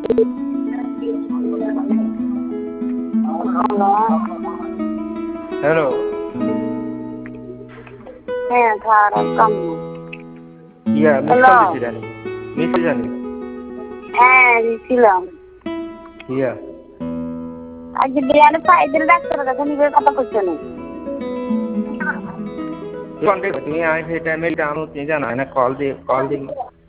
Hello. হ্যাঁ খারাপ কাম ইয়া মিস হ্যালো। কল দিছিলেন? মিস জানি। হ্যাঁ দিছিলাম। ইয়া আজকে বিয়ানে পাইদের ডাক্তারের কাছে নিজের কথা কইছে না। তুমি আমি সেই টাইমে জানো তুমি জানো না কল দিই